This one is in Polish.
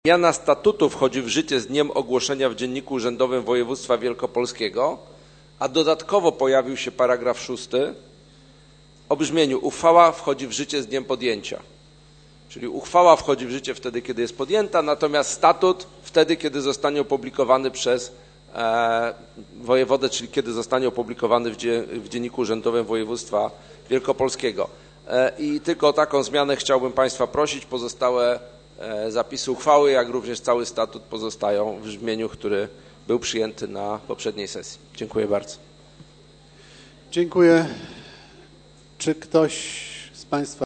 Zmiana statutu wchodzi w życie z dniem ogłoszenia w Dzienniku Urzędowym Województwa Wielkopolskiego, a dodatkowo pojawił się paragraf 6 o brzmieniu: uchwała wchodzi w życie z dniem podjęcia. Czyli uchwała wchodzi w życie wtedy, kiedy jest podjęta, natomiast statut wtedy, kiedy zostanie opublikowany przez wojewodę, czyli kiedy zostanie opublikowany w Dzienniku Urzędowym Województwa Wielkopolskiego. I tylko o taką zmianę chciałbym Państwa prosić. Pozostałe zapisy uchwały, jak również cały statut pozostają w brzmieniu, który był przyjęty na poprzedniej sesji. Dziękuję bardzo. Dziękuję. Czy ktoś z Państwa